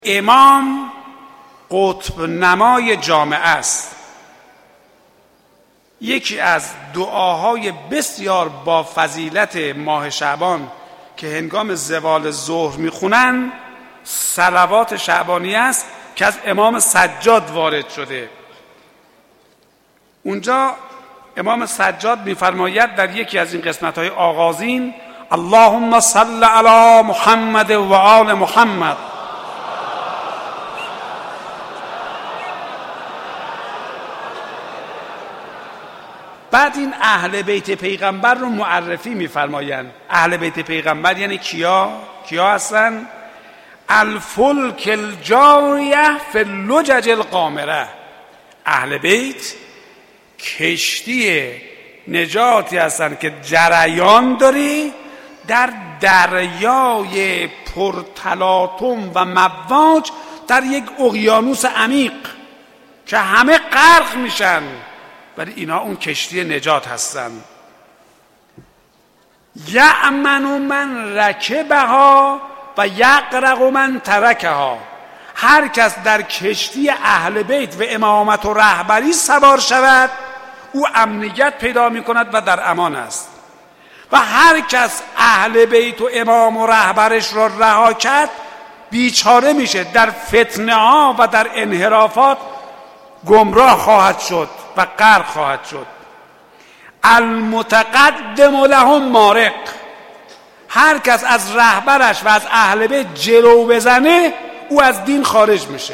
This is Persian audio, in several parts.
امام قطب نمای جامعه است. یکی از دعاهای بسیار با فضیلت ماه شعبان که هنگام زوال ظهر میخونن صلوات شعبانی است که از امام سجاد وارد شده. اونجا امام سجاد میفرماید در یکی از این قسمت‌های آغازین: اللهم صل علی محمد و آل محمد. بعد این اهل بیت پیغمبر رو معرفی میفرمایند. اهل بیت پیغمبر یعنی کیا هستن؟ الفلک الجاریه فی اللجج القامره. اهل بیت کشتی نجاتی هستند که جریان داری در دریای پرتلاطم و مواج در یک اقیانوس عمیق که همه غرق میشن، ولی اینا اون کشتی نجات هستن. یأمن من رکبها و یغرق من ترکها. هر کس در کشتی اهل بیت و امامت و رهبری سوار شود او امنیت پیدا می کند و در امان است، و هر کس اهل بیت و امام و رهبرش را رها کرد بیچاره میشه، در فتنه ها و در انحرافات گمراه خواهد شد و غرق خواهد شد. المتقدم لهم مارق. هر کس از رهبرش و از اهل بیت جلو بزنه او از دین خارج میشه.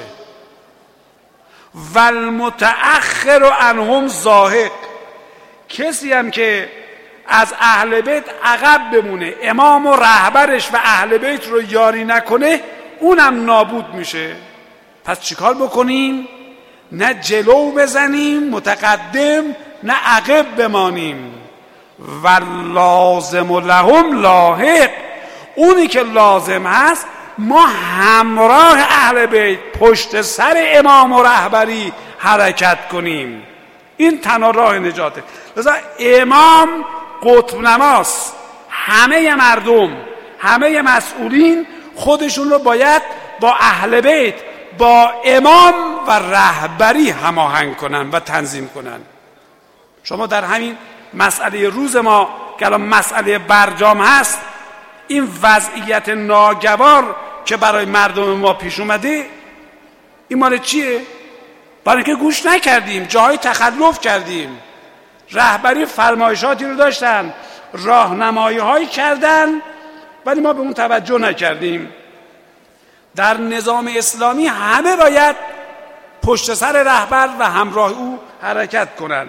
والمتأخر عنهم زاهق. کسی هم که از اهل بیت عقب بمونه، امام و رهبرش و اهل بیت رو یاری نکنه، اونم نابود میشه. پس چیکار بکنیم؟ نه جلو بزنیم متقدم، نه عقب بمانیم. و لازم لهم لاحق. اونی که لازم هست ما همراه اهل بیت پشت سر امام و رهبری حرکت کنیم. این تنها راه نجاته. لذا امام قطب نماست. همه مردم، همه مسئولین خودشون رو باید با اهل بیت، با امام و رهبری هماهنگ کنن و تنظیم کنن. شما در همین مسئله روز ما که الان مسئله برجام هست، این وضعیت ناگوار که برای مردم ما پیش اومده، این مال چیه؟ برای اینکه گوش نکردیم، جاهای تخلف کردیم. رهبری فرمایشاتی رو داشتن، راهنمایی هایی کردن، ولی ما به اون توجه نکردیم. در نظام اسلامی همه باید پشت سر رهبر و همراه او حرکت کنند.